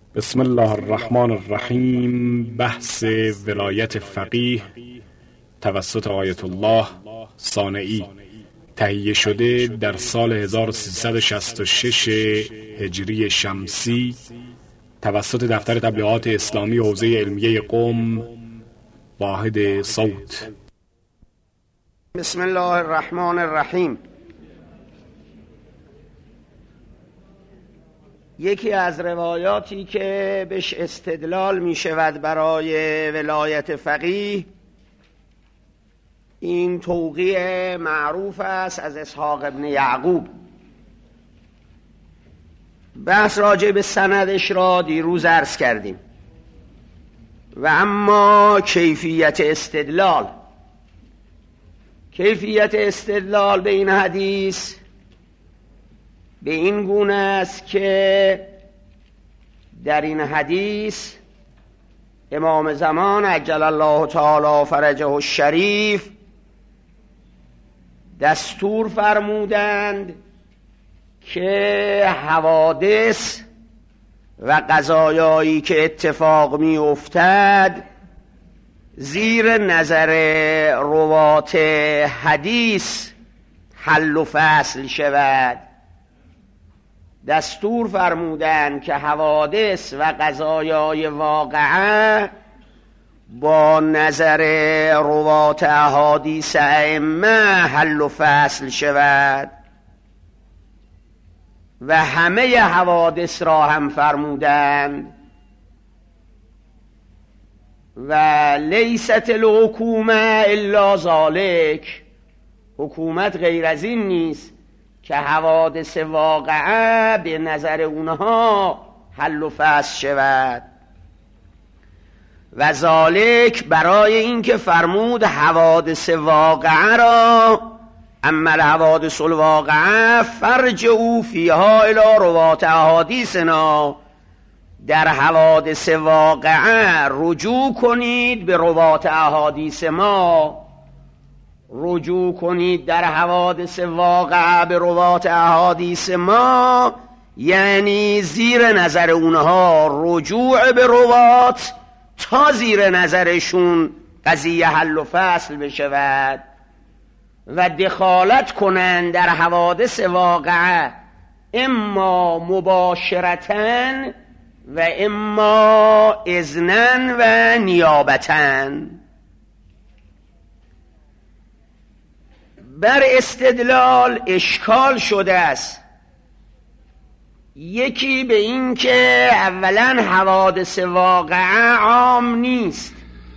بسم الله الرحمن الرحیم. بحث ولایت فقیه توسط آیت الله صانعی تهیه شده در سال 1366 هجری شمسی توسط دفتر تبلیغات اسلامی حوزه علمیه قم، واحد صوت. بسم الله الرحمن الرحیم. یکی از روایاتی که بهش استدلال می شود برای ولایت فقیه این توقیع معروف است از اسحاق ابن یعقوب. بحث راجع به سندش را دیروز عرض کردیم و اما کیفیت استدلال به این حدیث به این گونه است که در این حدیث امام زمان عجل الله تعالی فرجه الشریف دستور فرمودند که حوادث و قضایایی که اتفاق می افتد زیر نظر روات حدیث حل و فصل شود. دستور فرمودند که حوادث و قضایای واقعه با نظر روات احادیث ائمه حل و فصل شود و همه حوادث را هم فرمودند و لیست الحکومه الا ذالک، حکومت غیر از این نیست که حوادث واقعه به نظر اونها حل و فصل شود. و ذالک برای این که فرمود حوادث واقعه را اما الحوادث الواقعه فرجعوا فیها الی روات احادیثنا، در حوادث واقعه رجوع کنید به روات احادیث ما. رجوع کنید در حوادث واقعه به روات احادیث ما یعنی زیر نظر اونها رجوع به روات تا زیر نظرشون قضیه حل و فصل بشود و دخالت کنند در حوادث واقعه اما مباشرتاً و اما اذناً و نیابتاً. بر استدلال اشکال شده است. یکی به این که اولا حوادث واقعه عام نیست،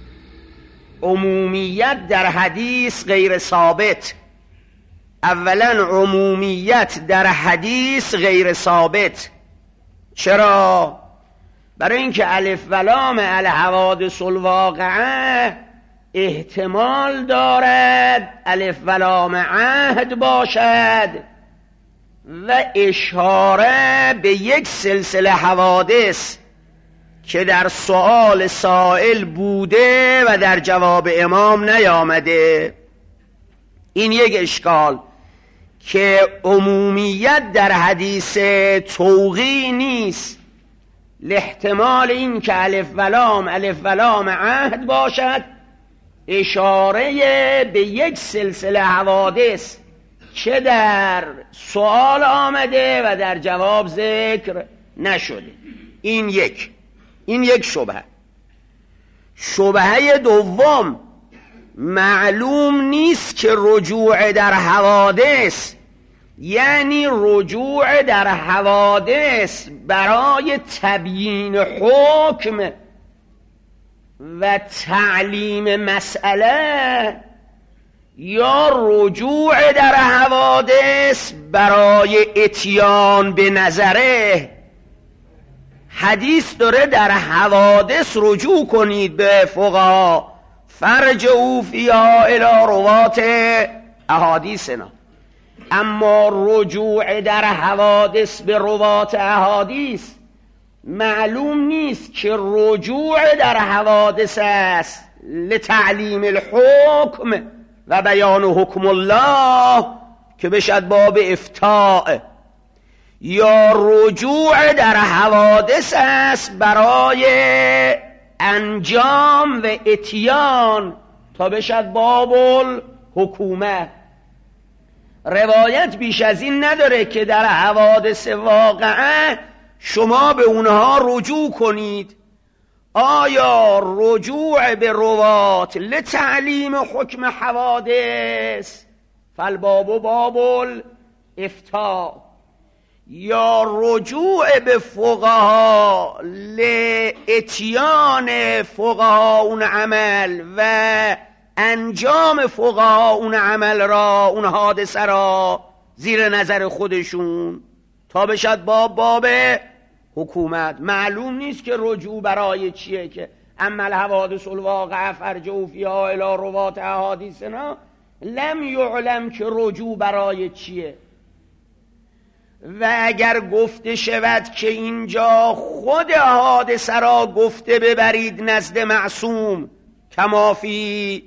عمومیت در حدیث غیر ثابت. اولا عمومیت در حدیث غیر ثابت. چرا؟ برای اینکه الف و لام الحوادث الواقعه احتمال دارد الف و لام عهد باشد و اشاره به یک سلسله حوادث که در سؤال سائل بوده و در جواب امام نیامده. این یک اشکال که عمومیت در حدیث توقیع نیست، لاحتمال این که الف و لام عهد باشد اشاره به یک سلسله حوادث چه در سؤال آمده و در جواب ذکر نشده. این یک شبهه. شبهه دوم، معلوم نیست که رجوع در حوادث یعنی رجوع در حوادث برای تبیین حکم و تعلیم مسئله یا رجوع در حوادث برای اتیان به نظره. حدیث داره در حوادث رجوع کنید به فقها، فرجعوا فیها الی روات احادیثنا، اما رجوع در حوادث به روات احادیث معلوم نیست که رجوع در حوادث است لتعلیم الحکم و بیان حکم الله که بشد باب افتاء، یا رجوع در حوادث است برای انجام و اتیان تا بشد باب الحکومت. روایت بیش از این نداره که در حوادث واقعه شما به اونها رجوع کنید. آیا رجوع به روات لتعلیم حکم حوادث فالباب باب الافتاء، یا رجوع به فقها لاتیان فقها اون عمل و انجام فقها اون عمل را، اون حادثه را زیر نظر خودشون تا بشد باب حکومت. معلوم نیست که رجوع برای چیه، که اما الحوادث الواقعه فرجعوا فیها الی روات احادیثنا، لم یعلم که رجوع برای چیه. و اگر گفته شود که اینجا خود حادثه را گفته ببرید نزد معصوم کما فی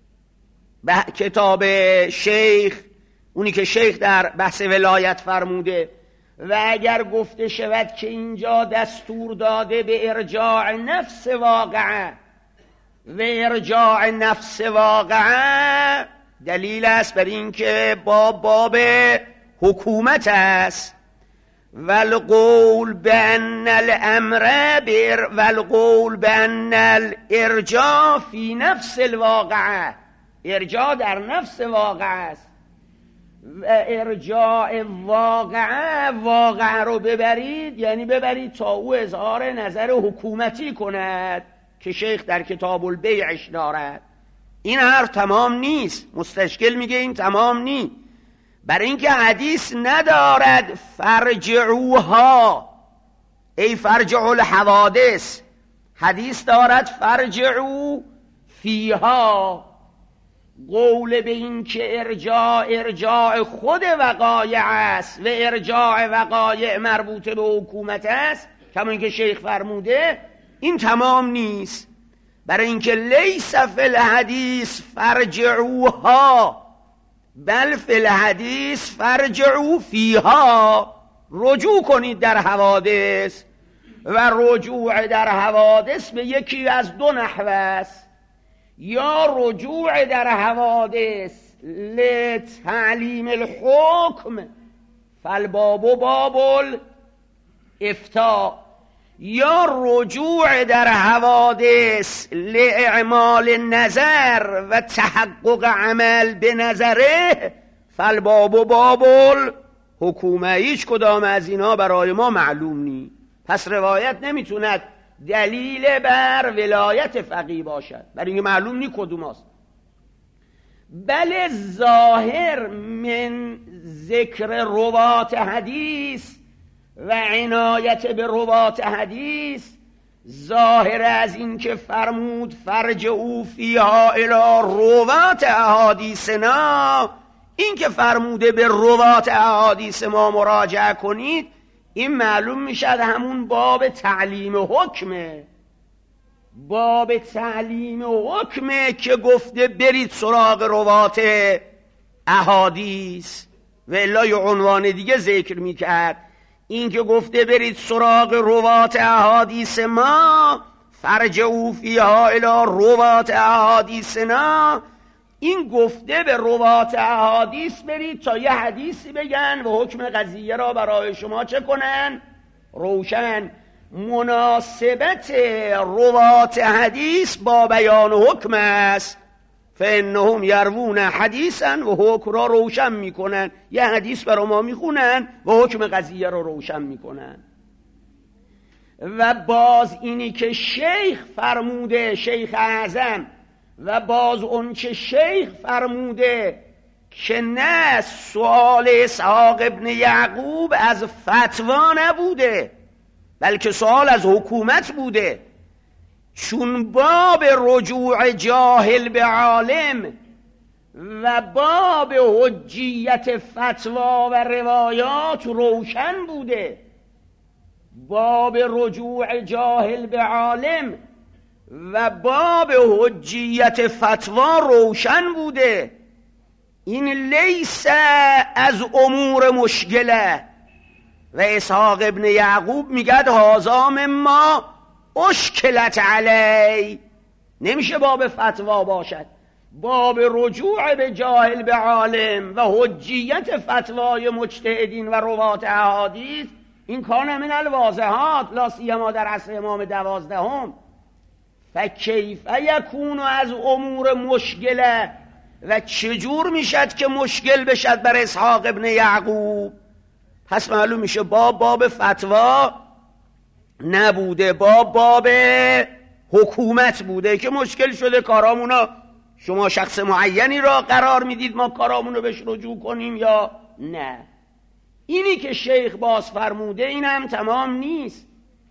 کتاب شیخ، اونی که شیخ در بحث ولایت فرموده، و اگر گفته شود که اینجا دستور داده به ارجاع نفس واقعه و ارجاع نفس واقعه دلیل است بر این که باب حکومت است. والقول بأن الامر والقول بأن الارجاع فی نفس الواقعه، ارجاع در نفس واقعه است. و ارجاع واقعه رو ببرید یعنی ببرید تا او اظهار نظر حکومتی کند که شیخ در کتاب البیعش دارد. این حرف تمام نیست. مستشکل میگه این تمام نیست، برای اینکه حدیث ندارد فرجعوها ای فرجعوا الحوادث، حدیث دارد فرجعوا فیها. قول به این که ارجاع خود وقایع است و ارجاع وقایع مربوط به حکومت است کما اینکه شیخ فرموده، این تمام نیست. برای اینکه لیس فی الحدیث فرجعوها بل فی الحدیث فرجعوا فیها، رجوع کنید در حوادث. و رجوع در حوادث به یکی از دو نحو است، یا رجوع در حوادث لتعلیم الحکم فالباب باب الافتاء، یا رجوع در حوادث لاعمال نظر و تحقق عمل به نظره فالباب باب الحکومه. هیچ کدام از اینا برای ما معلوم نیست. پس روایت نمیتوند دلیل بر ولایت فقیه باشد، برای اینکه معلوم نیست کدوم است. بل ظاهر من ذکر روات حدیث و عنایت به روات حدیث، ظاهر از این که فرمود فرجعوا فیها الی روات احادیثنا، این که فرموده به روات احادیث ما مراجعه کنید، این معلوم میشد همون باب تعلیم حکمه. باب تعلیم حکمه که گفته برید سراغ روات احادیث، و الا یه عنوان دیگه ذکر میکرد. این که گفته برید سراغ روات احادیث ما فرجعوا فیها الی روات احادیثنا، این گفته به روات احادیث برید تا یه حدیثی بگن و حکم قضیه را برای شما چه کنن؟ روشن. مناسبت روات حدیث با بیان حکم است. فانهم یروون حدیثا و حکم را روشن میکنن، یه حدیث برای ما میخونن و حکم قضیه را روشن میکنن. و باز اینی که شیخ فرموده، شیخ اعظم، و باز اون که شیخ فرموده که نه سؤال اسحاق ابن یعقوب از فتوا نبوده بلکه سؤال از حکومت بوده، چون باب رجوع جاهل به عالم و باب حجیت فتوا و روایات روشن بوده. باب رجوع جاهل به عالم و باب حجیت فتوا روشن بوده. این لیس از امور مشکله، و اسحاق ابن یعقوب میگد هذا مما اشکلت علی. نمیشه باب فتوا باشد. باب رجوع به جاهل به عالم و حجیت فتوای مجتهدین و روات احادیث، این کان من الواضحات، لا سیما در عصر امام 12. فکیف یکون از امور مشکله، و چجور میشد که مشکل بشد بر اسحاق ابن یعقوب؟ پس معلوم میشه باب فتوا نبوده، باب حکومت بوده که مشکل شده کارامونا. شما شخص معینی را قرار میدید ما کارامونو بهش رجوع کنیم یا نه؟ اینی که شیخ باز فرموده این هم تمام نیست.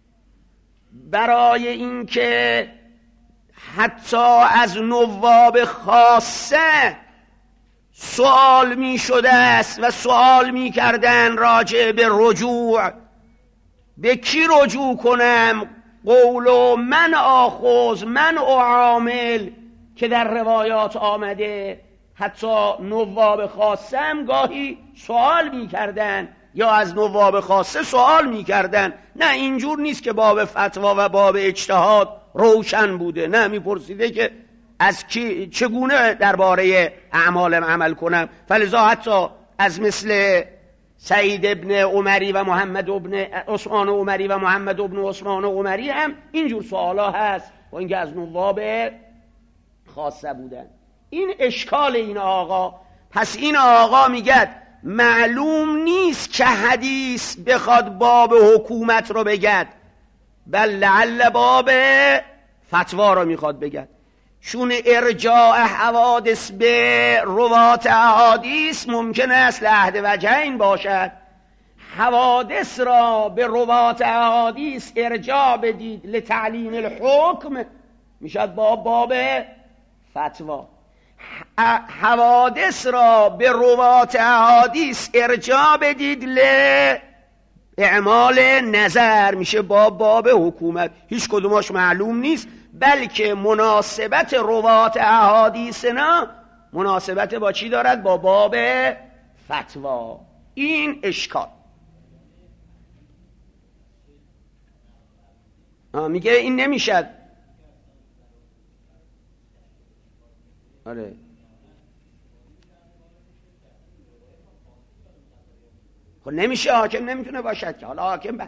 برای اینکه حتی از نواب خاصه سوال می شده است و سوال می کردن راجع به رجوع، به کی رجوع کنم؟ قول من آخذ من اعامل که در روایات آمده. حتی نواب خاصه هم گاهی سوال می کردن یا از نواب خاصه سوال می کردن. نه اینجور نیست که باب فتوا و باب اجتهاد روشن بوده، نه میپرسیده که از کی چگونه درباره اعمالم عمل کنم. فلذا حتی از مثل سعید ابن عمری و محمد ابن عثمان عمری و محمد ابن عثمان عمری هم اینجور سوالا هست با اینکه از نواب خاصه بودن. این اشکال این آقا. پس این آقا میگه معلوم نیست که حدیث بخواد باب حکومت رو بگد، بل لعل باب فتوا رو میخواد بگد، چون ارجاع حوادث به روات احادیث ممکن است لحد وجهین باشد. حوادث را به روات احادیث ارجاع بدید لتعلیم الحکم، میشد باب فتوا. حوادث را به روات احادیث ارجاع بدید اعمال نظر، میشه باب حکومت. هیچ کدوماش معلوم نیست، بلکه مناسبت روات احادیثنا مناسبت با چی دارد؟ با باب فتوا. این اشکال. میگه این نمیشد. آره خب نمیشه، حاکم نمیتونه باشد که. حالا حاکم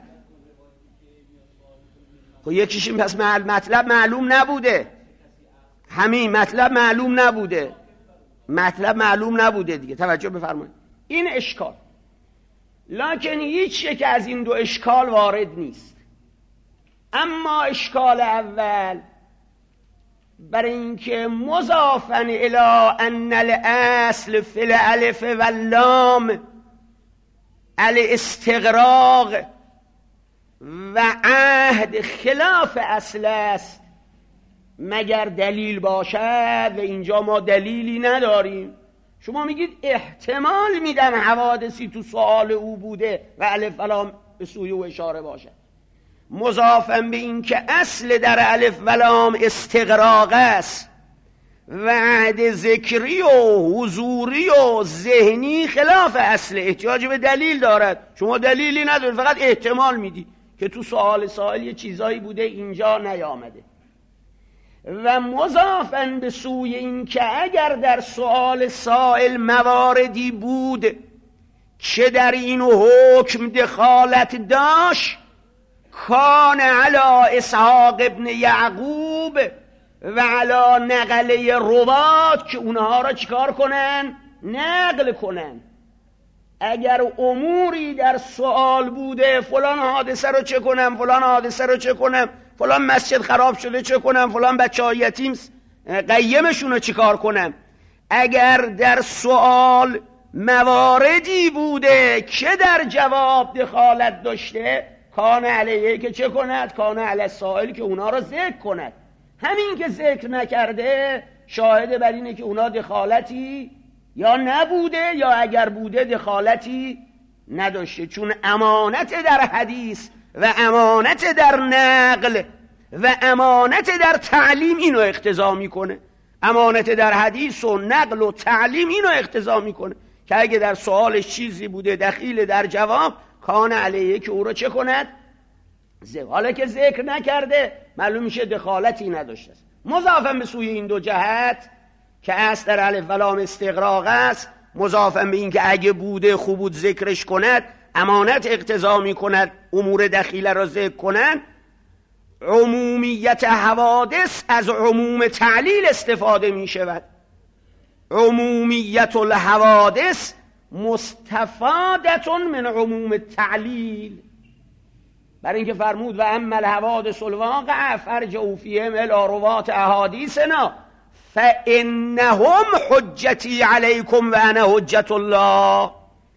خب یکیش این پس مطلب معلوم نبوده، همین مطلب معلوم نبوده، مطلب معلوم نبوده دیگه. توجه بفرمایید این اشکال. لکن هیچ یک از این دو اشکال وارد نیست. اما اشکال اول برای اینکه مضافاً الی ان الاصل فی الالف واللام الاستغراق و عهد خلاف اصل است مگر دلیل باشد، و اینجا ما دلیلی نداریم. شما میگید احتمال میدم حوادثی تو سؤال او بوده و الف ولام به سوی او اشاره باشد. مضافاً به این که اصل در الف ولام استغراق است و عهد ذکری و حضوری و ذهنی خلاف اصل، احتیاج به دلیل دارد. شما دلیلی ندارید، فقط احتمال میدی که تو سائل یه چیزایی بوده اینجا نیامده. و مضافاً به سوی این که اگر در سؤال سائل مواردی بود که در این حکم دخالت داشت، کان علی اسحاق ابن یعقوب و علی نقله روات که اونها را چیکار کنن؟ نقل کنن. اگر اموری در سوال بوده فلان حادثه رو چه کنم، فلان حادثه رو چه کنم، فلان مسجد خراب شده چه کنم، فلان بچه‌های یتیم قیمشون رو چیکار کنم، اگر در سوال مواردی بوده که در جواب دخالت داشته، کان علیه که چه کند؟ کان علی السائل که اونا رو ذکر کند. همین که ذکر نکرده شاهد بر اینه که اونا دخالتی یا نبوده یا اگر بوده دخالتی نداشته. چون امانت در حدیث و امانت در نقل و امانت در تعلیم اینو اقتضا میکنه. امانت در حدیث و نقل و تعلیم اینو اقتضا میکنه که اگه در سوالش چیزی بوده دخیل در جواب، کان علیه که او را چه کند؟ حالا که ذکر نکرده معلوم میشه دخالتی نداشته است. مضافم به سوی این دو جهت که اصل در الف و لام استغراق است، مضافم به این که اگه بوده خوب بود ذکرش کند، امانت اقتضا میکند امور دخیله را ذکر کنند. عمومیت حوادث از عموم تعلیل استفاده می شود. عمومیت الحوادث مستفادت من عموم تعلیل، برای اینکه فرمود و اما الحوادث الواقعه فارجعوا فیهم الی روات احادیثنا فانهم حجتی علیکم و انا حجت الله.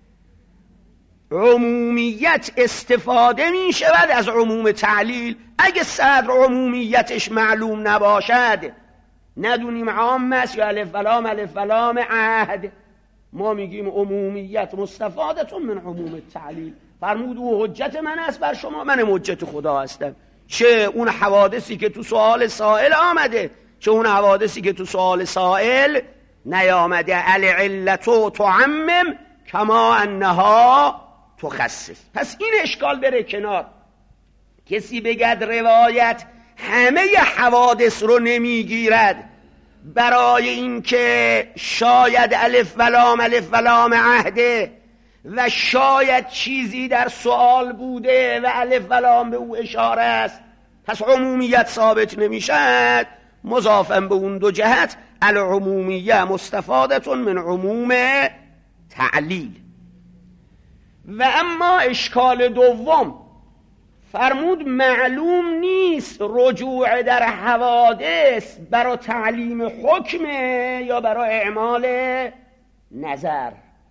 عمومیت استفاده می شود از عموم تعلیل. اگه صدر عمومیتش معلوم نباشد، ندونیم عام است یا الف و لام عهد، ما میگیم عمومیت مستفادتون من عموم تعلیل. فرمود او حجت من است بر شما، من حجت خدا هستم. چه اون حوادثی که تو سؤال سائل آمده، چه اون حوادثی که تو سؤال سائل نیامده. العلة تعمم کما انها تخصص. پس این اشکال بره کنار. کسی بگد روایت همه حوادث رو نمیگیرد برای اینکه شاید الف و لام عهده و شاید چیزی در سؤال بوده و الف و لام به او اشاره است، پس عمومیت ثابت نمیشد. مضافم به اون دو جهت العمومیه مستفادتون من عموم تعلیل. و اما اشکال دوم، فرمود معلوم نیست رجوع در حوادث برای تعلیم حکمه یا برای اعمال نظر.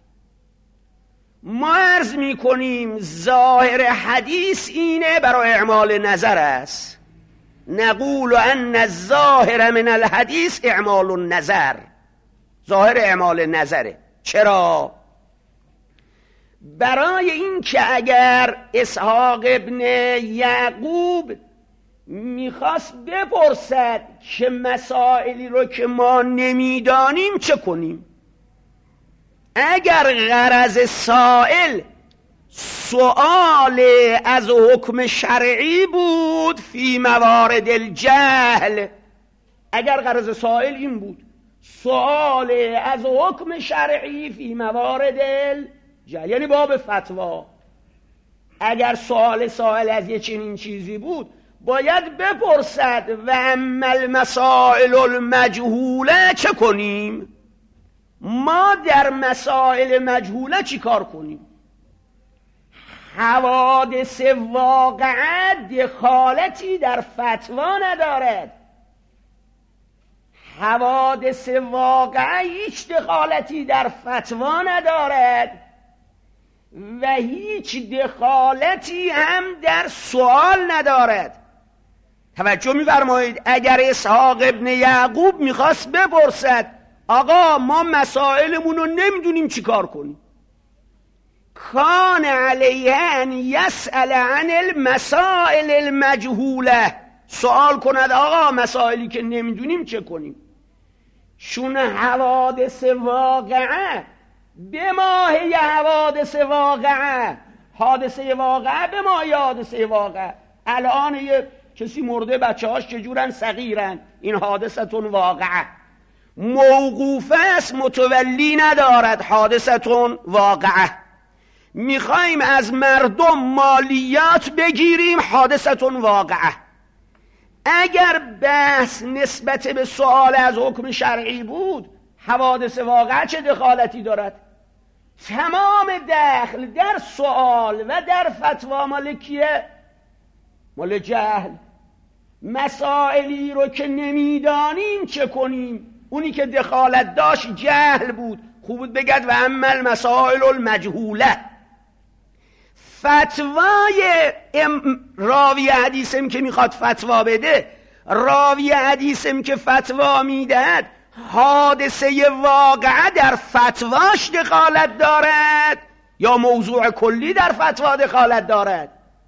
ما عرض می کنیم ظاهر حدیث اینه برای اعمال نظر است. نقول ان الظاهر من الحدیث اعمال النظر، ظاهر اعمال نظره. چرا؟ برای این که اگر اسحاق ابن یعقوب میخواست بپرسد که مسائلی رو که ما نمیدانیم چه کنیم، اگر غرض سائل سؤال از حکم شرعی بود فی موارد الجهل، اگر غرض سائل این بود سؤال از حکم شرعی فی موارد الجهل، یعنی باب فتوا، اگر سائل از یه چنین چیزی بود باید بپرسد و اما المسائل المجهوله چه کنیم؟ ما در مسائل مجهوله چی کار کنیم؟ حوادث واقعه دخالتی در فتوا ندارد. حوادث واقعه هیچ دخالتی در فتوا ندارد و هیچ دخالتی هم در سوال ندارد. توجه می‌فرمایید، اگر اسحاق ابن یعقوب میخواست بپرسد آقا ما مسائلمون رو نمیدونیم چی کار کنیم، کان علیه ان یسأل عن المسائل المجهوله، سوال کند آقا مسائلی که نمیدونیم چه کنیم. چون حوادث واقعه به ماهی حوادث واقعه، حادثه واقعه به ماهی حادثه واقعه. الان یه کسی مرده، بچه هاش چجورن؟ صغیرن، این حادثتون واقعه. موقوفه است، متولی ندارد، حادثتون واقعه. میخوایم از مردم مالیات بگیریم، حادثتون واقعه. اگر بحث نسبت به سؤال از حکم شرعی بود، حوادث واقعه چه دخالتی دارد؟ تمام دخل در سؤال و در فتوا مال کیه؟ مال جهل. مسائلی رو که نمیدانیم چه کنیم؟ اونی که دخالت داشت جهل بود، خوب بود بگد و اما المسائل المجهوله. فتوای راوی حدیثم که میخواد فتوا بده، راوی حدیثم که فتوا میدهد، حادثه واقعه در فتواش دخالت دارد یا موضوع کلی در فتوا دخالت دارد؟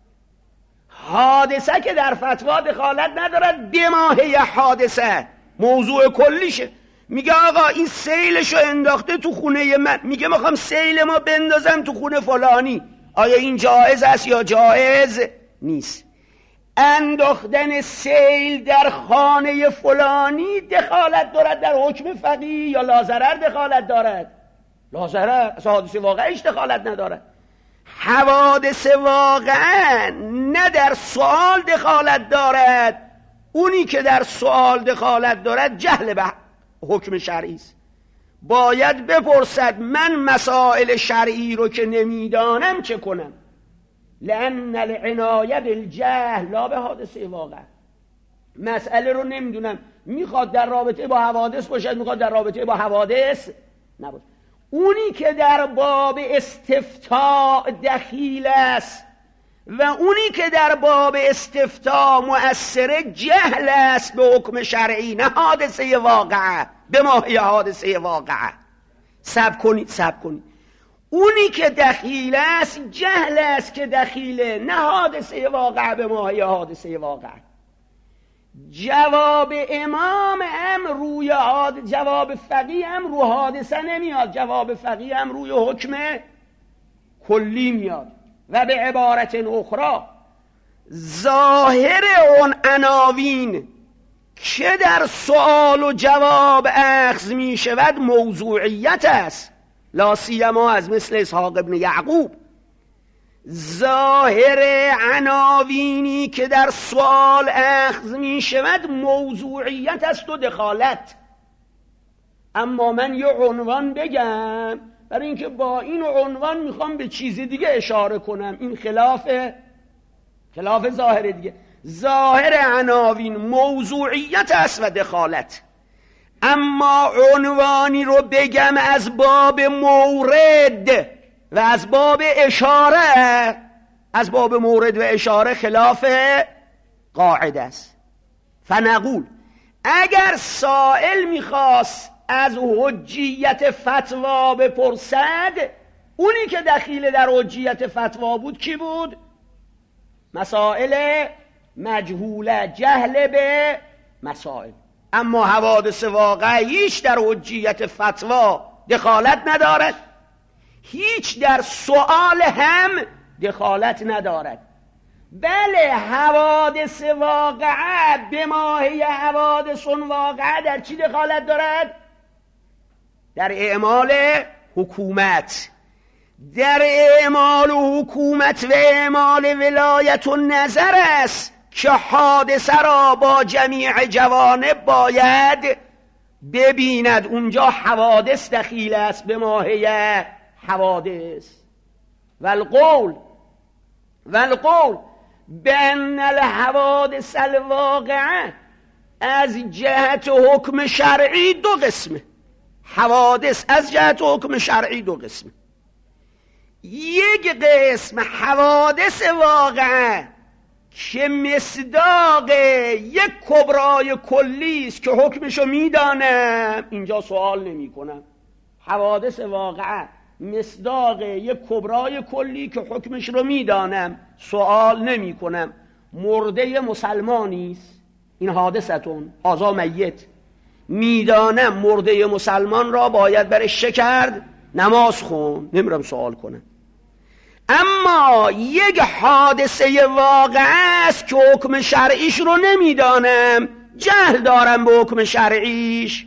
حادثه که در فتوا دخالت ندارد، دماهه حادثه موضوع کلیشه. میگه آقا این سیلشو انداخته تو خونه من، میگه میخوام سیل ما بندازم تو خونه فلانی. آیا این جایز است یا جایز نیست؟ انداختن سیل در خانه فلانی دخالت دارد در حکم فقیه یا لاضرر دخالت دارد؟ لاضرر، اصلا حادثه واقعیش دخالت ندارد. حوادث واقعا نه در سؤال دخالت دارد، اونی که در سؤال دخالت دارد جهل به حکم شرعی است. باید بپرسد من مسائل شرعی رو که نمیدانم چه کنم؟ لأن العنایه بالجهل لا به حادثه واقع. مسئله رو نمیدونم، میخواد در رابطه با حوادث باشد، میخواد در رابطه با حوادث نباشد. اونی که در باب استفتاء دخیل است و اونی که در باب استفتاء مؤثر جهل است به حکم شرعی، نه حادثه واقعه به ماهی حادثه واقعه. صبر کنید. اونی که دخیل است جهل است که دخیله، نه حادثه واقعه به ماهی حادثه واقعه. جواب امام هم روی جواب فقیه هم رو حادثه نمیاد، جواب فقیه هم روی حکم کلی میاد. و به عبارت اخرى ظاهر اون عناوین که در سوال و جواب اخذ می شود موضوعیت است، لا سیما از مثل اسحاق ابن یعقوب. ظاهر عناوینی که در سوال اخذ می شود موضوعیت است و دخالت. اما من یه عنوان بگم برای اینکه با این عنوان میخوام به چیز دیگه اشاره کنم، این خلاف ظاهر دیگه. ظاهر عناوین موضوعیت است و دخالت. اما عنوانی رو بگم از باب مورد و از باب اشاره، از باب مورد و اشاره خلاف قاعده است. فنقول اگر سائل میخواست از حجیت فتوا بپرسد، اونی که دخیل در حجیت فتوا بود کی بود؟ مسائل مجهوله، جهل به مسائل. اما حوادث واقعی هیچ در حجیت فتوا دخالت ندارد، هیچ در سؤال هم دخالت ندارد. بله حوادث واقعه به ماهی حوادث واقعه در چی دخالت دارد؟ در اعمال حکومت، در اعمال حکومت و اعمال ولایت و نظر است که حادثه را با جمیع جوانب باید ببیند. اونجا حوادث دخیل است به ماهی حوادث. والقول بأن الحوادث الواقعه از جهت حکم شرعی دو قسمه. حوادث از جهت حکم شرعی دو قسمه. یک قسم حوادث واقعه که مصداق یک کبرای کلی است که حکمشو میدانم، اینجا سوال نمی کنم. حوادث واقعه مصداق یک کبرای کلی که حکمش رو میدانم، سوال نمی کنم. مرده مسلمانی است، این حادثتون هذا میت، میدانم مرده مسلمان را باید برش چه کرد؟ نماز خون، نمیرم سوال کنم. اما یک حادثه واقعه است که حکم شرعیش رو نمیدانم، جهل دارم به حکم شرعیش.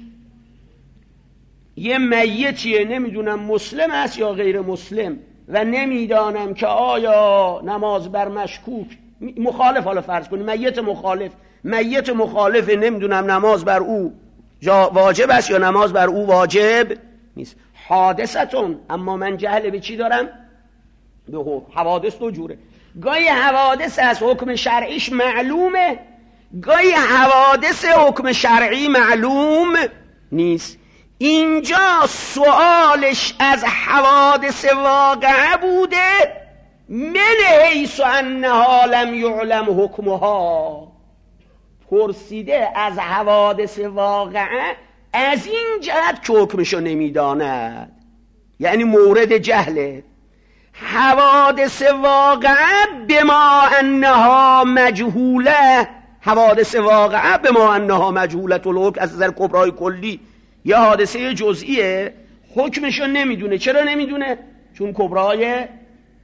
یه میتیه، نمیدونم مسلم است یا غیر مسلم و نمیدانم که آیا نماز بر مشکوک مخالف، حالا فرض کنیم میت مخالف، نمیدونم نماز بر او واجب است یا نماز بر او واجب نیست. حادثتون، اما من جهل به چی دارم؟ به حکم. حوادث دو جوره، گاهی حوادث از حکم شرعیش معلومه، گاهی حوادث حکم شرعی معلوم نیست. اینجا سوالش از حوادث واقعه بوده، من حیث انها لم یعلم حکمها، پرسیده از حوادث واقعه از این جهت که حکمشو نمیداند، یعنی مورد جهله. حوادث واقعه بما انها مجهوله، حوادث واقعه بما انها مجهوله الحکم از نظر کبرای کلی یا حادثه جزئیه، حکمشو نمیدونه. چرا نمیدونه؟ چون کبرای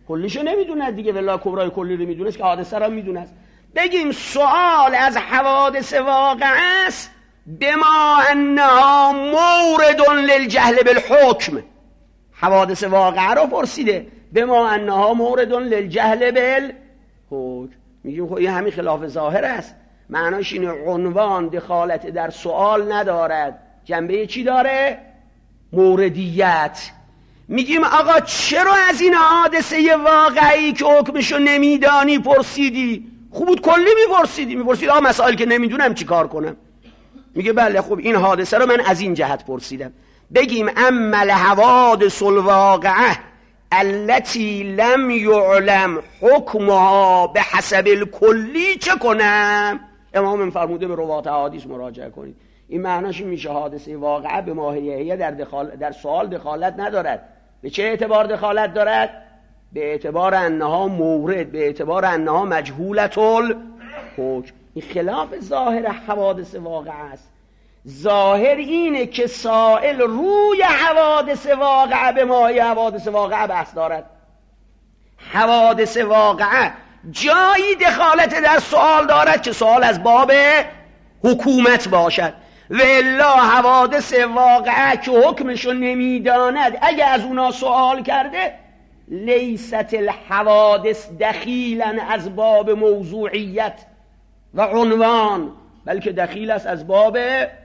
کلیشو نمیدوند دیگه، ولی کبرای کلی رو میدونست که حادثه را میدونست. بگیم سوال از حوادث واقعه است بما انها مورد للجهل بالحکم. حوادث واقعه رو پرسیده بما انها مورد للجهل بالحکم. میگیم خب این همین خلاف ظاهر است. معناش اینه عنوان دخالت در سوال ندارد، جنبه چی داره؟ موردیت. میگیم آقا چرا از این حادثه واقعی که حکمشو نمیدانی پرسیدی؟ خوب بود کلی میپرسیدی آقا مسائل که نمیدونم چی کار کنم. میگه بله خب این حادثه رو من از این جهت پرسیدم. بگیم اما الحوادث الواقعه التي لم يعلم حکمها به حسب الکلی چه کنم؟ امام فرموده به روات احادیث مراجعه کنید. این معناش میشه حادثه واقعه به ماهیه در سوال دخالت ندارد. به چه اعتبار دخالت دارد؟ به اعتبار انها مورد، به اعتبار انها مجهولت الحکم. این خلاف ظاهر حوادث واقعه است. ظاهر اینه که سائل روی حوادث واقعه به ماهیه حوادث واقعه بحث دارد. حوادث واقعه جایی دخالت در سوال دارد که سوال از باب حکومت باشد، و الا حوادث واقعه که حکمشو نمیداند اگه از اونا سوال کرده لیست الحوادث دخیلا از باب موضوعیت و عنوان، بلکه دخیل است از باب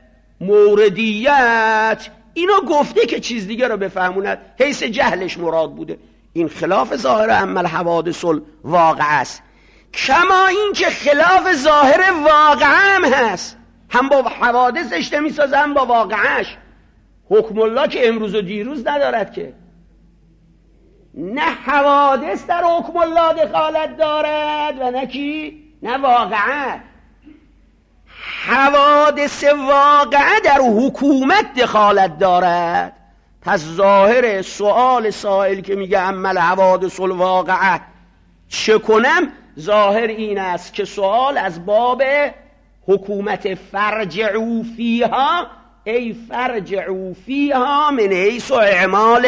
موردیت. اینو گفته که چیز دیگه رو بفهموند، حیث جهلش مراد بوده. این خلاف ظاهر اما الحوادث الواقعه است. کما این که خلاف ظاهر واقعه هم هست، هم با حوادثش نمیسازه هم با واقعش. حکم الله که امروز و دیروز ندارد که، نه حوادث در حکم الله دخالت دارد و نه کی؟ نه واقعه. حوادث واقعه در حکومت دخالت دارد. پس ظاهر سؤال سائل که میگه اما الحوادث الواقعه چه کنم، ظاهر این است که سؤال از باب حکومت فرجعوا فیها، ای فرجعوا فیها من حیث اعمال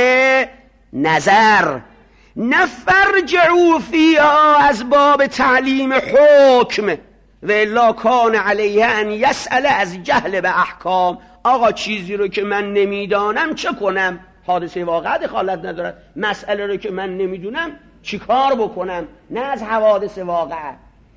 نظر، نه فرجعوا فیها از باب تعلیم حکم. و الا کان علیه ان یسأل از جهل به احکام. آقا چیزی رو که من نمیدانم چه کنم؟ حادثه واقعه دخالت ندارد. مسئله رو که من نمیدونم چی کار بکنم؟ نه از حوادث واقعه.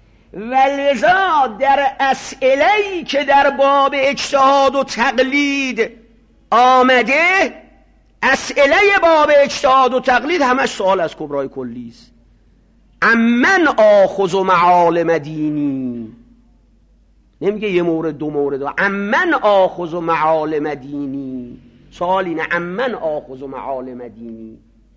ولذا در اسئله‌ای که در باب اجتهاد و تقلید آمده، اسئله باب اجتهاد و تقلید همش سوال از کبرای کلی است. امن آخذ معالم دینی، نمیگه یه مورد دو مورد، امن آخذ معالم دینی. سوال اینه امن آخذ معالم دینی.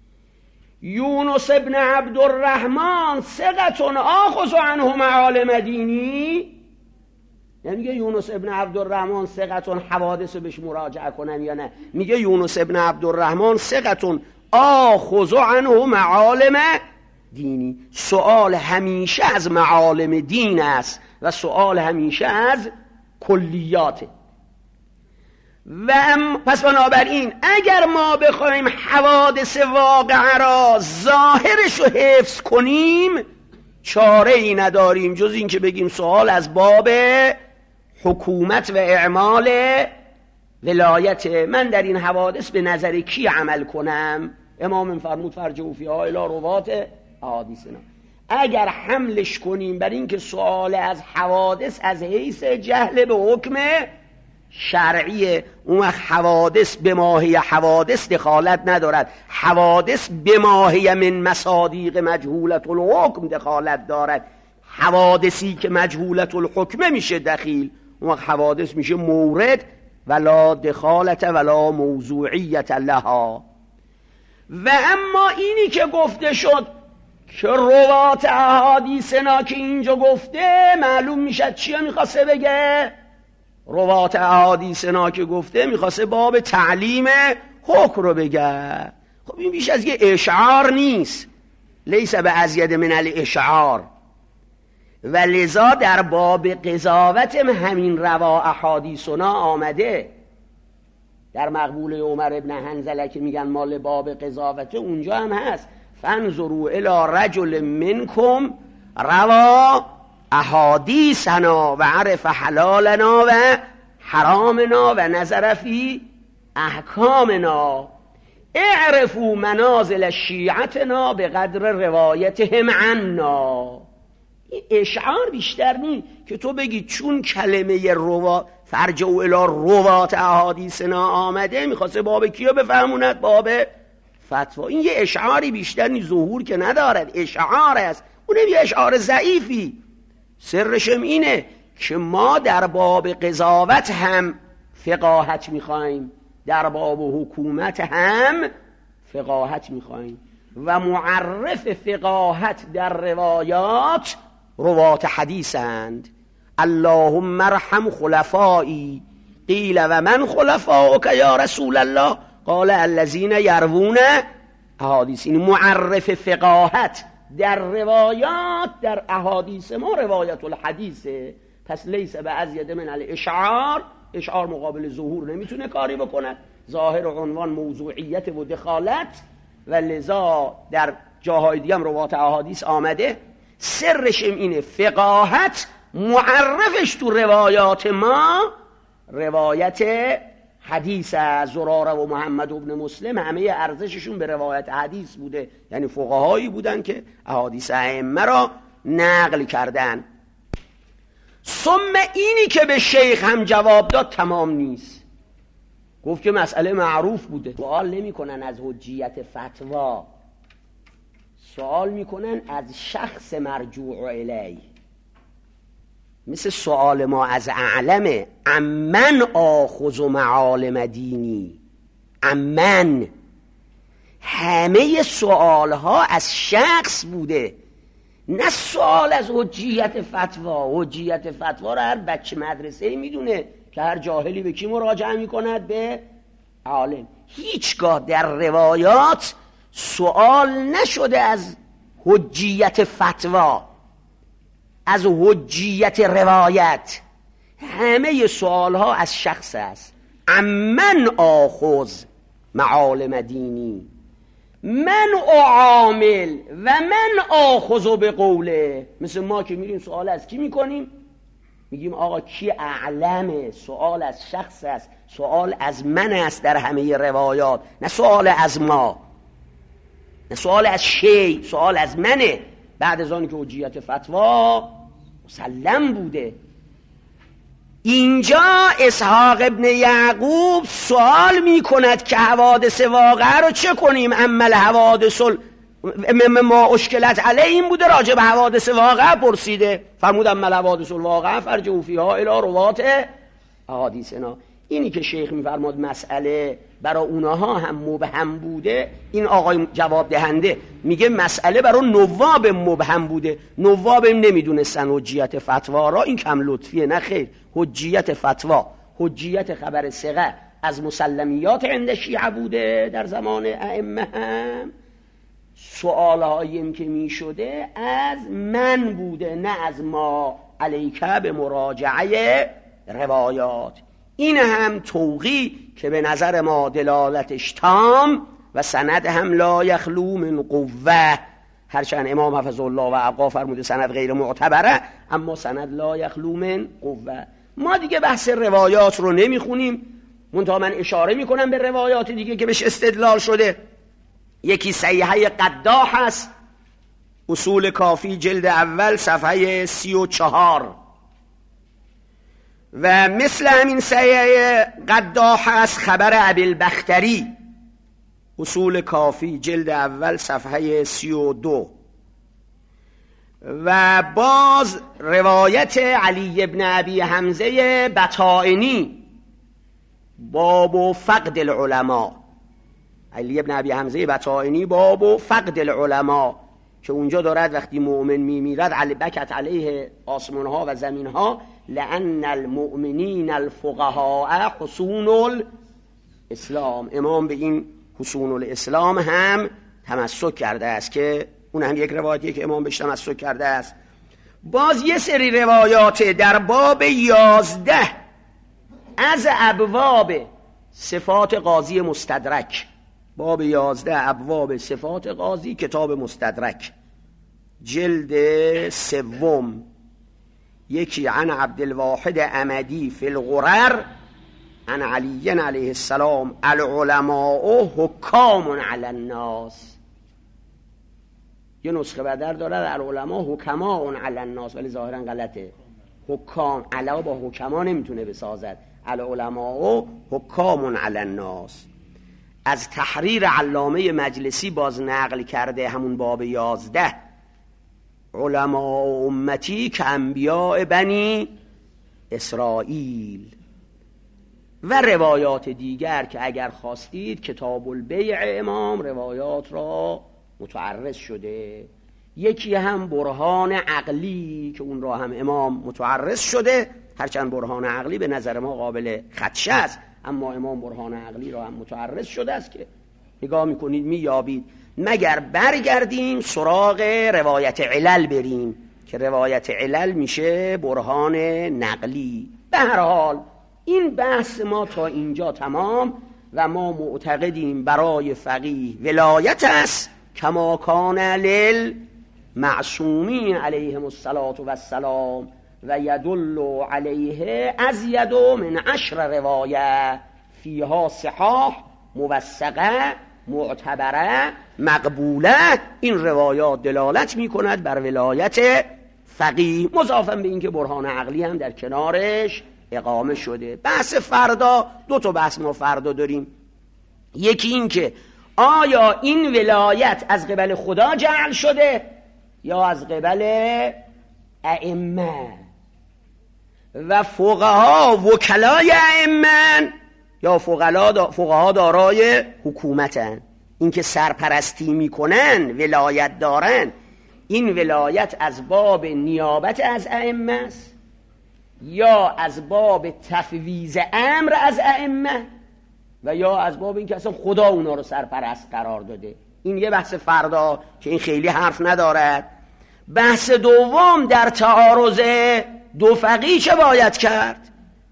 یونس ابن عبدالرحمن ثقة آخذ عنه معالم دینی، نمیگه یونس ابن عبدالرحمن ثقة حوادث بهش مراجعه کنم یا نه، میگه یونس ابن عبدالرحمن ثقة آخذ عنه معالم دینی. سؤال همیشه از معالم دین است و سؤال همیشه از کلیاته. و پس بنابراین اگر ما بخوایم حوادث واقعه را ظاهرش رو حفظ کنیم، چاره ای نداریم جز این که بگیم سوال از باب حکومت و اعمال ولایت. من در این حوادث به نظر کی عمل کنم؟ امام فرمود فرجعوا فیها الی روات احادیثنا. اگر حملش کنیم بر این که سوال از حوادث از حیث جهل به حکم شرعی، اون وقت حوادث به ماهی حوادث دخالت ندارد، حوادث به ماهی من مصادیق مجهولت الحکم دخالت دارد. حوادثی که مجهولت الحکم میشه دخیل، اون وقت حوادث میشه مورد ولا دخالت ولا موضوعیت لها. و اما اینی که گفته شد که روات احادیثنا که اینجا گفته، معلوم میشد چیه میخواسته بگه؟ روات احادیثنا که گفته میخواسته باب تعلیم حکم رو بگه. خب این بیش از یه اشعار نیست، لیس به ازید من الاشعار. و لذا در باب قضاوت همین روا احادیثنا آمده. در مقبول عمر ابن حنظله که میگن مال باب قضاوت، اونجا هم هست فانظروا الی رجل منکم روا احادیثنا و عرف حلالنا و حرامنا و نظر فی احکامنا اعرفوا منازل شیعتنا به قدر روایتهم عنا. این اشعار بیشتر نیست که تو بگی چون کلمه فرجعوا الی روات احادیثنا آمده میخواسته باب کیو بفهموند؟ باب فتوا. این یه اشعاری بیشتر نیست، ظهور که ندارد، اشعار است، اونم یه اشعار ضعیفی. سرشم اینه که ما در باب قضاوت هم فقاهت میخوایم، در باب حکومت هم فقاهت میخوایم و معرف فقاهت در روایات روات حدیثند. اللهم ارحم خلفایی قیل و من خلفاؤک یا رسول الله قال الذین یروون احادیث. این معرف فقاهت در روایات در احادیث ما روایت الحدیثه. پس لیس به ازید من الاشعار، اشعار مقابل ظهور نمیتونه کاری بکند، ظاهر عنوان موضوعیت و دخالت و لذا در جاهای دیگه هم روایت احادیث آمده. سرش اینه فقاهت معرفش تو روایات ما روایت حدیث از زراره و محمد ابن مسلم همه ارزششون به روایت حدیث بوده، یعنی فقهایی بودن که احادیث ائمه را نقل کردن. ثم اینی که به شیخ هم جواب داد تمام نیست، گفت که مسئله معروف بوده. سوال نمی کنن از حجیت فتوا، سوال میکنن از شخص مرجوع الیه. مثل سوال ما از اعلمه، امن آخذ معالم دینی، امن. همه سوال ها از شخص بوده، نه سوال از حجیت فتوا. حجیت فتوا را هر بچه مدرسه میدونه که هر جاهلی به کی مراجعه میکند؟ به عالم. هیچگاه در روایات سوال نشده از حجیت فتوا، از حجیت روایت. همه سوال ها از شخص است. امن آخذ معالم دینی، من اعامل و من آخذ به قوله. مثل ما که میریم سوال از کی میکنیم؟ میگیم آقا کی اعلمه. سوال از شخص است، سوال از من است در همه روایات، نه سوال از ما، نه سوال از شی، سوال از منه. بعد از آن که حجیت فتوا مسلم بوده. اینجا اسحاق ابن یعقوب سوال می کند که حوادث واقعه رو چه کنیم؟ عمل حوادث ما اشکلت علیه این بوده، راجع به حوادث واقعه پرسیده. فرمود عمل حوادث الواقعه فرجعوا فیها الی روات احادیثنا. اینی که شیخ میفرماد مسئله برای اونها هم مبهم بوده، این آقای جواب دهنده میگه مسئله برای نواب مبهم بوده، نواب نمیدونستن حجیت فتوا را. این کم لطفیه، نه خیر. حجیت فتوا، حجیت خبر ثقه از مسلمیات عند شیعه بوده در زمان ائمه. هم سوالهایی که میشده از من بوده، نه از ما، علیکه به مراجعه روایات. این هم توقی که به نظر ما دلالتش تام و سند هم لا یخلو من قوه. هرچند امام حفظ الله و ابقا فرموده سند غیر معتبره، اما سند لا یخلو من قوه. ما دیگه بحث روایات رو نمیخونیم، منتها من اشاره میکنم به روایات دیگه که بهش استدلال شده. یکی صحیحه قداح هست، اصول کافی جلد اول صفحه 34. و مثل همین صحیحه قداح هست خبر ابوالبختری، اصول کافی جلد اول صفحه 32. و باز روایت علی ابن ابی حمزه بطائنی باب فقد العلماء، علی ابن ابی حمزه بطائنی باب فقد العلماء، که اونجا دارد وقتی مؤمن میمیرد بکت علیه آسمان ها و زمین ها لأن المؤمنین الفقهاء حصون الاسلام. امام به این حصون الاسلام هم تمسک کرده است، که اون هم یک روایتیه که امام بهش تمسک کرده است. باز یه سری روایات در باب 11 از ابواب صفات قاضی مستدرک، باب 11 ابواب صفات قاضی، کتاب مستدرک، جلد 3. یکی عن عبدالواحد عمدی فی الغرر عن علی علیه السلام العلماء حکام علی الناس. یه نسخه بدر داره العلماء حکما علی الناس، ولی ظاهرا غلطه. حکام علا با حکما نمیتونه بسازد، العلماء حکام علی الناس. از تحریر علامه مجلسی باز نقل کرده همون باب 11 علماء امتی که انبیاء بنی اسرائیل و روایات دیگر که اگر خواستید کتاب البیع امام روایات را متعرض شده. یکی هم برهان عقلی که اون را هم امام متعرض شده، هرچند برهان عقلی به نظر ما قابل خدشه است، اما امام برهان عقلی را هم متعرض شده است که نگاه میکنید مییابید. مگر برگردیم سراغ روایت علل بریم که روایت علل میشه برهان نقلی. به هر حال این بحث ما تا اینجا تمام و ما معتقدیم برای فقیه ولایت است کما کان للمعصومین علیهم السلام و یدل علیه ازید من 10 روایه فیها صحاح موثقه معتبره مقبوله. این روایات دلالت می کند بر ولایت فقیه، مضافاً به اینکه برهان عقلی هم در کنارش اقامه شده. بحث فردا، 2 بحث ما فردا داریم. یکی این که آیا این ولایت از قبل خدا جعل شده یا از قبل ائمه و فقها وکلای ائمه یا فقها دارای حکومتن. این که سرپرستی میکنن ولایت دارن، این ولایت از باب نیابت از ائمه است یا از باب تفویض امر از ائمه و یا از باب این که اصلا خدا اونا رو سرپرست قرار داده. این یه بحث فردا که این خیلی حرف ندارد. بحث دوم در تعارض 2 فقیه چه باید کرد؟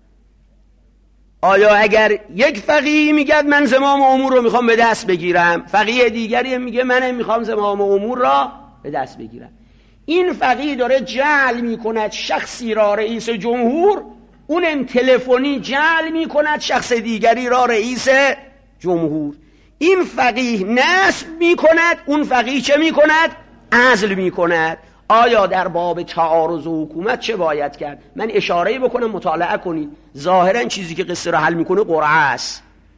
آیا اگر یک فقیه میگه من زمام امور رو میخوام به دست بگیرم، فقیه دیگری میگه من میخوام زمام امور را به دست بگیرم، این فقیه داره جعل میکند شخصی را رئیس جمهور، اونم تلفنی جعل میکند شخص دیگری را رئیس جمهور. این فقیه نصب میکند، اون فقیه چه میکند؟ عزل میکند. آیا در باب تعارض و حکومت چه باید کرد؟ من اشاره بکنم مطالعه کنید. ظاهرا چیزی که قصه را حل میکنه قرعه است.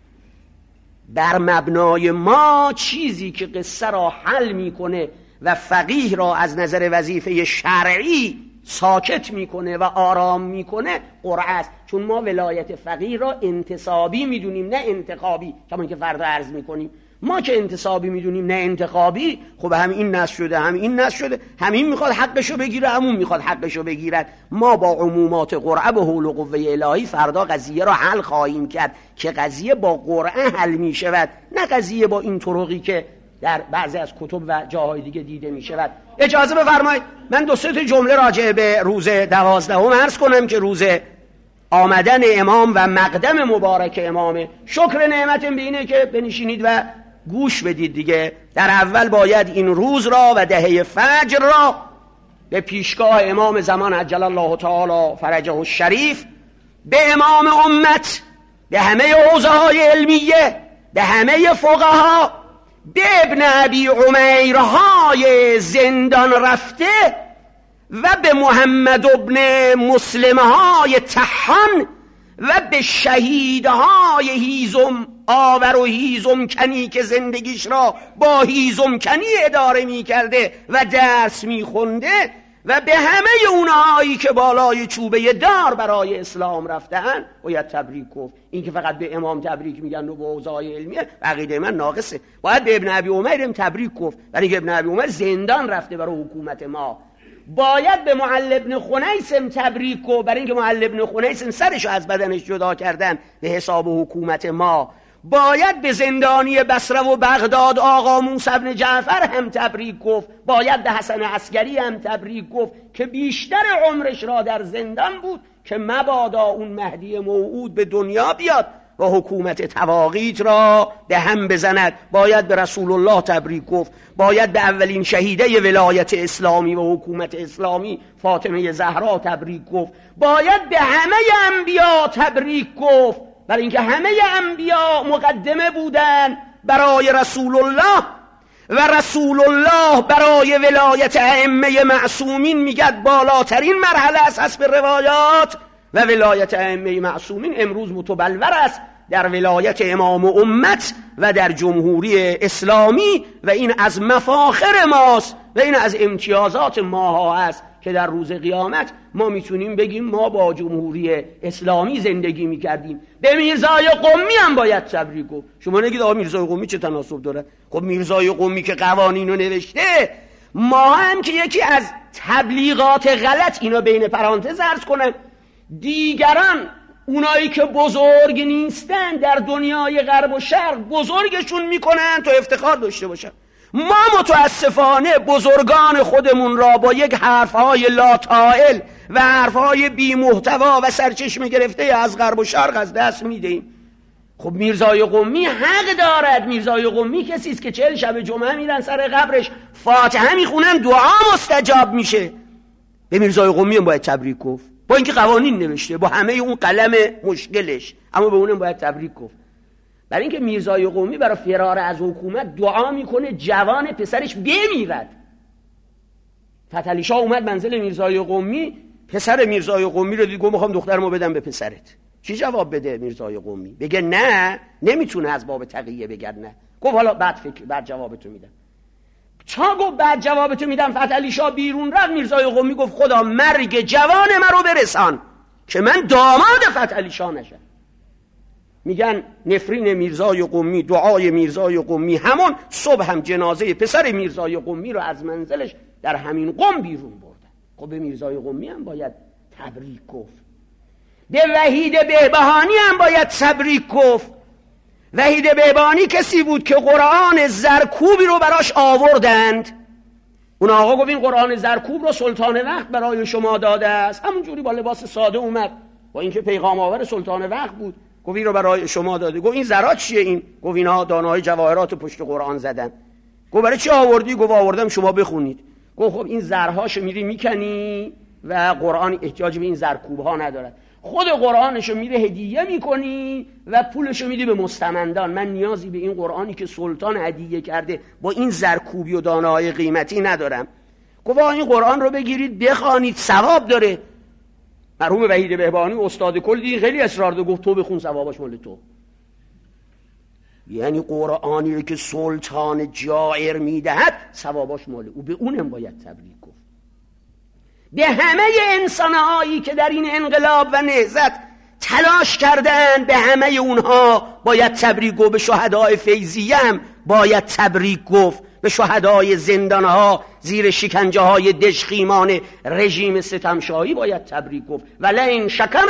بر مبنای ما چیزی که قصه را حل میکنه و فقیه را از نظر وظیفه شرعی ساکت میکنه و آرام میکنه قرعه است. چون ما ولایت فقیه را انتصابی میدونیم نه انتخابی، کما که فردا عرض میکنیم. ما که انتصابی میدونیم نه انتخابی، خب هم این نص شده هم این نص شده، هم این میخواد حقشو بگیره همون میخواد حقشو بگیرد. ما با عمومات قرعه به حول و قوه الهی فردا قضیه را حل خواهیم کرد که قضیه با قرعه حل میشود، نه قضیه با این طرقی که در بعضی از کتب و جاهای دیگه دیده میشود. اجازه بفرمایید من 2-3 جمله راجع به روز 12 عرض کنم که روز آمدن امام و مقدم مبارک امامه. شکر نعمت به اینه که بنشینید و گوش بدید دیگه. در اول باید این روز را و دهه فجر را به پیشگاه امام زمان عجل الله تعالی فرجه الشریف، به امام امت، به همه حوزه های علمیه، به همه فقها، به ابن ابی عمیرهای زندان رفته و به محمد ابن مسلمهای طحان و به شهیدهای هیزم آور و هیزم کنی که زندگیش را با هیزم کنی اداره می کرده و درس می خونده و به همه اونهایی که بالای چوبه دار برای اسلام رفتن باید تبریک گفت. این که فقط به امام تبریک میگن و به اوضاع علمیه عقیده من ناقصه. باید به ابن ابی عمر هم تبریک گفت، برای اینکه ابن ابی عمر زندان رفته برای حکومت ما. باید به معل ابن خنیس هم تبریک گفت، برای اینکه معل ابن خنیس سرش از بدنش جدا کردن به حساب حکومت ما. باید به زندانی بصره و بغداد آقا موسی بن جعفر هم تبریک گفت. باید به حسن عسکری هم تبریک گفت که بیشتر عمرش را در زندان بود که مبادا اون مهدی موعود به دنیا بیاد. و حکومت طواغیت را به هم بزند. باید به رسول الله تبریک گفت، باید به اولین شهیده ولایت اسلامی و حکومت اسلامی فاطمه زهرا تبریک گفت، باید به همه انبیا تبریک گفت، برای اینکه همه انبیا مقدمه بودن برای رسول الله و رسول الله برای ولایت ائمه معصومین میگه بالاترین مرحله است حسب روایات، و ولایت ائمه معصومین امروز متبلور است در ولایت امام امت و در جمهوری اسلامی، و این از مفاخر ماست و این از امتیازات ماها است که در روز قیامت ما میتونیم بگیم ما با جمهوری اسلامی زندگی میکردیم. به میرزای قمی هم باید تبریک گفت. شما نگید آقا میرزای قمی چه تناسب داره؟ خب میرزای قمی که قوانین رو نوشته، ما هم که یکی از تبلیغات غلط، اینو بین پرانتز عرض کنم، دیگران اونایی که بزرگ نیستن در دنیای غرب و شرق بزرگشون میکنن تا افتخار داشته باشن. ما متاسفانه بزرگان خودمون را با یک حرفهای لاتائل و حرفهای بی محتوا و سرچشمه گرفته از غرب و شرق از دست میدیم. خب میرزای قمی حق دارد. میرزای قمی کسی است که 40 شب جمعه میرن سر قبرش فاتحه میخونن، دعا مستجاب میشه. به میرزای قمی هم باید تبریک گفت، با اینکه قوانین نوشته، با همه اون قلم مشکلش، اما به اونم باید تبریک گفت. برای اینکه میرزای قمی برای فرار از حکومت دعا میکنه جوان پسرش بمیرد. فتحعلی شاه اومد منزل میرزای قمی، پسر میرزای قمی رو دید، گفت میخوام دخترمو بدم به پسرت. چی جواب بده میرزای قمی؟ بگه نه، نمیتونه از باب تقیه بگه نه. گفت حالا بعد جوابتو میدم. چا گفت بعد جوابتو میدم؟ فتحعلی شاه بیرون رفت، میرزای قمی گفت خدا مرگ جوان مرا برسان که من داماد فتحعلی شاه نشم. میگن نفرین میرزای قمی، دعای میرزای قمی، همون صبح هم جنازه پسر میرزای قمی رو از منزلش در همین قم بیرون بردن. خب به میرزای قمی هم باید تبریک گفت. به وحید بهبهانی هم باید تبریک گفت. وحید بهبهانی کسی بود که قرآن زرکوبی رو براش آوردند. اون آقا گفت این قرآن زرکوب رو سلطان وقت برای شما داده است. همونجوری با لباس ساده اومد، با اینکه پیغام آور سلطان وقت بود، گفت این رو برای شما داده. گفت این زرا چیه این؟ گفت اینها دانه‌های جواهرات پشت قرآن زدن. گفت برای چی آوردی؟ گفت آوردم شما بخونید. گفت خب این زرهاشو میری میکنی و قرآن احتیاج به این زرکوب‌ها ندارد. خود قرآنشو میره هدیه میکنی و پولشو میدی به مستمندان. من نیازی به این قرآنی که سلطان هدیه کرده با این زرکوبی و دانه‌های قیمتی ندارم. گفت این قرآن رو بگیرید بخوانید، ثواب داره. مرحوم وحید بهبهانی استاد کل دیگه خیلی اصرار داشت، گفت تو بخون ثوابش مال تو. یعنی قرآنی که سلطان جائر میدهد ثوابش مال او، به اونم باید تبریک گفت. به همه انسانهایی که در این انقلاب و نهضت تلاش کردن، به همه اونها باید تبریک گفت. به شهدای فیضیه هم باید تبریک گفت، به شهدای زندانها زیر شکنجه های دژخیمان رژیم ستمشاهی باید تبریک گفت. و لئن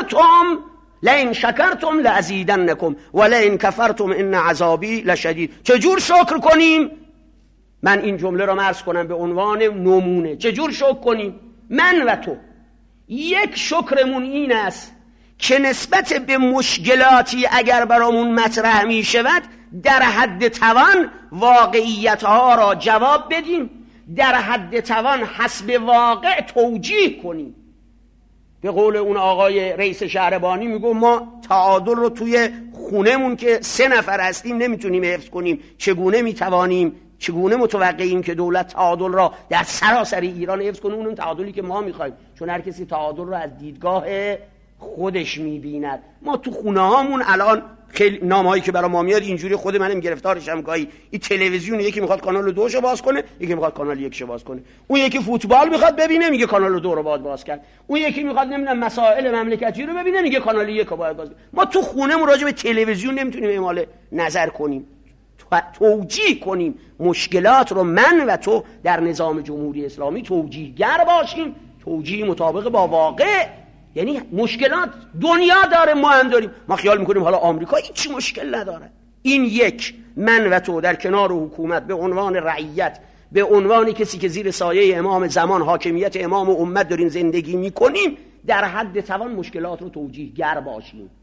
شکرتم لازیدنکم و لئن کفرتم ان عذابی لشدید. چجور شکر کنیم؟ من این جمله را عرض کنم به عنوان نمونه. چجور شکر کنیم؟ من و تو یک شکرمون این است که نسبت به مشکلاتی اگر برامون مطرح می شود در حد توان واقعیتها را جواب بدیم، در حد توان حسب واقع توجیه کنیم. به قول اون آقای رئیس شهربانی میگو ما تعادل رو توی خونهمون که 3 نفر هستیم نمیتونیم حفظ کنیم، چگونه متوقعیم که دولت تعادل را در سراسر ایران حفظ کنه، اون تعادلی که ما میخوایم، چون هر کسی تعادل رو از دیدگاه خودش میبیند. ما تو خونه هامون الان خیلی نامهایی که برای ما میاد اینجوری، خود منم گرفتارشم گاهی. این تلویزیون یکی میخواد کانال 2 رو باز کنه، یکی میخواد کانال 1 رو باز کنه. اون یکی فوتبال میخواد ببینه میگه کانال 2 رو باز کرد. اون یکی میخواد نمیدونم مسائل مملکتی رو ببینه میگه کانال 1 رو باید باز کنه. ما تو خونهمون راجع به تلویزیون نمیتونیم اعمال نظر کنیم، توجیه کنیم مشکلات رو. من و تو در نظام جمهوری اسلامی توجیهگر باشیم، توجیه مطابق با واقع. یعنی مشکلات دنیا داره، ما هم داریم. ما خیال میکنیم حالا آمریکا هیچ مشکل نداره. این یک، من و تو در کنار حکومت به عنوان رعیت، به عنوان کسی که زیر سایه امام زمان حاکمیت امام امت داریم زندگی میکنیم، در حد توان مشکلات رو توجیهگر باشیم.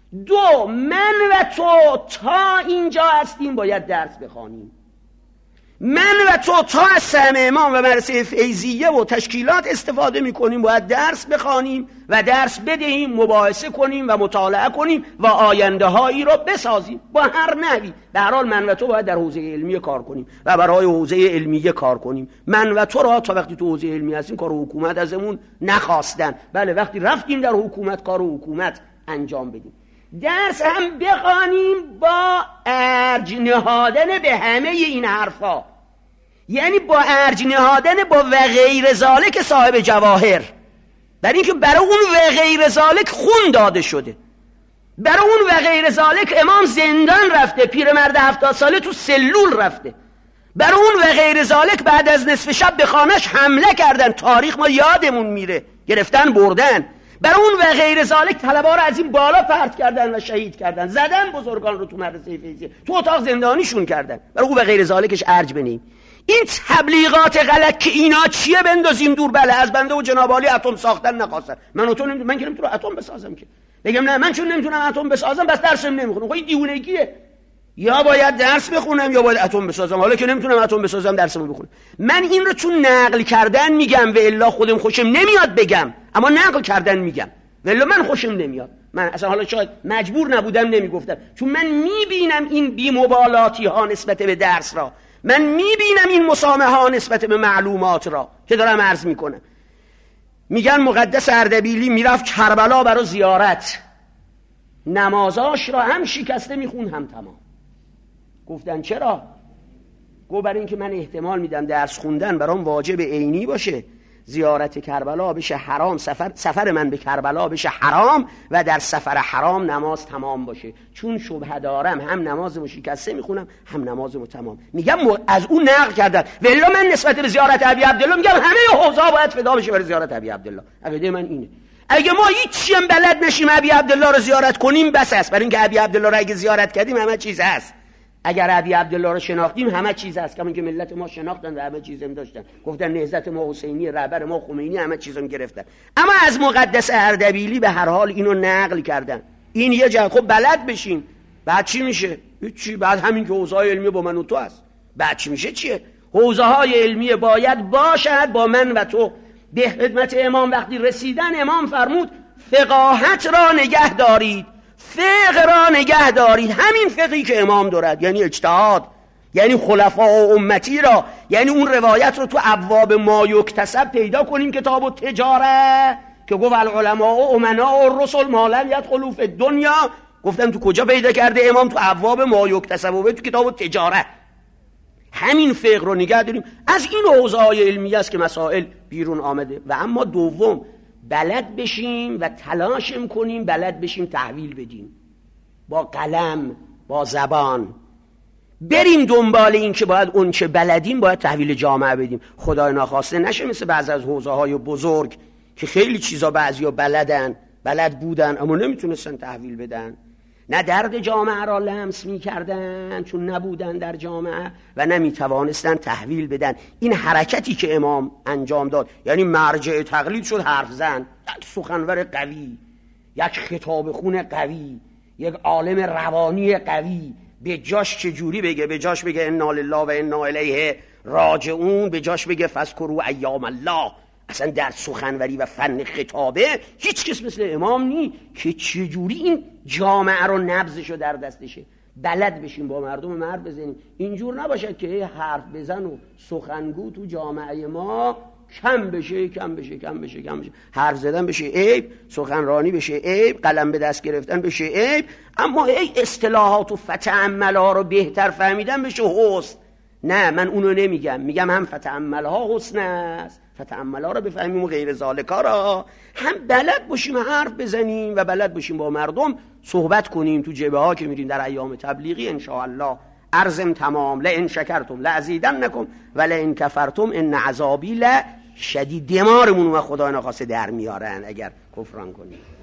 دو، من و تو تا اینجا هستیم باید درس بخوانیم. من و تو تا از سهم امام و مدرسه فیضیه و تشکیلات استفاده میکنیم باید درس بخوانیم و درس بدهیم، مباحثه کنیم و مطالعه کنیم و آینده هایی را بسازیم با هر نحوی. به هر حال من و تو باید در حوزه علمیه کار کنیم و برای حوزه علمیه کار کنیم. من و تو را تا وقتی تو حوزه علمی هستیم کار حکومت ازمون نخواستن، بله وقتی رفتیم در حکومت کار حکومت انجام بدیم. درس هم بخوانیم با ارج نهادن به همه این حرفا، یعنی با ارج نهادن با و غیر ذالک صاحب جواهر، برای اینکه برای اون و غیر ذالک خون داده شده، برای اون و غیر ذالک امام زندان رفته، پیرمرد 70 ساله تو سلول رفته، برای اون و غیر ذالک بعد از نصف شب به خانه‌اش حمله کردن، تاریخ ما یادمون میره، گرفتن بردن. برای اون و غیر ذالک طلبه رو از این بالا پرت کردن و شهید کردن، زدن بزرگان رو تو مدرسه فیضیه، تو اتاق زندانیشون کردن. برای اون و غیر ذالکش ارج بنیم. این تبلیغات غلط که اینا چیه بندازیم دور، بله از بنده و جناب عالی اتم ساختن نخواستن، من که نمیتونم اتم بسازم، که بگم نه من چون نمیتونم اتم بسازم بس درسم نمیخونم. خب این دیوونگیه، یا باید درس بخونم یا باید اتم بسازم. حالا که نمیتونم اتم بسازم درسمو بخونم. من این رو چون نقل کردن میگم و الا خودم خوشم نمیاد بگم، اما نقل کردن میگم و الا من خوشم نمیاد. من اصلا حالا شاید مجبور نبودم نمیگفتم، چون من میبینم این بی‌مبالاتی ها نسبت به درس را، من میبینم این مسامحه ها نسبت به معلومات را که دارم عرض میکنم. میگن مقدس اردبیلی میرفت کربلا برای زیارت، نمازاش را هم شکسته میخون هم تمام. گفتن چرا؟ گفت برای اینکه من احتمال میدم درس خوندن برام واجب عینی باشه، زیارت کربلا بشه حرام، سفر من به کربلا بشه حرام و در سفر حرام نماز تمام باشه. چون شبهه دارم هم نمازمو شکسته میخونم هم نمازمو تمام. میگم از اون نقل کردن. ولی من نسبت به زیارت ابی عبدالله میگم همه حوزه باید فدا بشه برای زیارت ابی عبدالله. عقیده من اینه. اگه ما هیچی هم بلد نشیم ابی عبدالله رو زیارت کنیم بس است، برای اینکه ابی عبدالله رو اگه زیارت کردیم همه چیز هست. اگر ابی عبدالله رو شناختیم همه چیز هست، کما که ملت ما شناختن و همه چیزم داشتن، گفتن نهضت ما حسینی، رهبر ما خمینی، همه چیزم گرفتن. اما از مقدس اردبیلی به هر حال اینو نقل کردن. این یه جا خب بلد بشیم، بعد چی میشه؟ چی؟ بعد همین که حوزه های علمی با من و تو هست، بعد چی میشه؟ چیه؟ حوزه های علمی باید باشد با من و تو. به خدمت امام وقتی رسیدن امام فرمود فقاهت را نگه دارید، فقه را نگه دارید. همین فقهی که امام دارد، یعنی اجتهاد، یعنی خلفاء و امتی را، یعنی اون روایت رو تو ابواب ما یکتسب پیدا کنیم. کتاب التجاره که گفت العلماء و امناء و رسل ما لم یدخلوا فی الدنیا، گفتم تو کجا پیدا کرده امام؟ تو ابواب ما یکتسب و تو کتاب التجاره. همین فقه رو نگه داریم. از این حوزه‌های علمیه است که مسائل بیرون آمده. و اما دوم، بلد بشیم و تلاشم کنیم بلد بشیم تحویل بدیم، با قلم، با زبان بریم دنبال این که باید اون چه بلدیم باید تحویل جامعه بدیم. خدای ناخواسته نشه مثل بعض از حوزه‌های بزرگ که خیلی چیزا بعضیا بلد بودن اما نمیتونستن تحویل بدن، نه درد جامعه را لمس می‌کردن چون نبودن در جامعه و نمی‌توانستن تحویل بدن. این حرکتی که امام انجام داد، یعنی مرجع تقلید شد حرف زن، یک سخنور قوی، یک خطاب خون قوی، یک عالم روانی قوی. به جاش چجوری بگه؟ به جاش بگه انا لله و انا الیه راجعون، به جاش بگه فاذکروا ایام الله. اصلا در سخنوری و فن خطابه هیچ کس مثل امام نی که چجوری این جامعه رو نبضشو در دستشه. بلد بشیم با مردم حرف بزنیم، اینجور نباشد که حرف بزن و سخنگو تو جامعه ما کم بشه. حرف زدن بشه عیب، سخنرانی بشه عیب، قلم به دست گرفتن بشه عیب، اما اصطلاحات و فتعملها رو بهتر فهمیدن بشه حسن. نه، من اونو نمیگم، میگم هم فتعملها حسن است، فتعملها رو بفهمیم و غیر ذالکا را هم بلد باشیم حرف بزنیم و بلد باشیم با مردم صحبت کنیم. تو جبهه ها که میریم در ایام تبلیغی ان شاء الله عرضم تمام، لئن شکرتم لازیدنکم و لئن کفرتم ان عذابی لشدید. دمارمون و خدا نخواسته در میارن اگر کفران کنیم.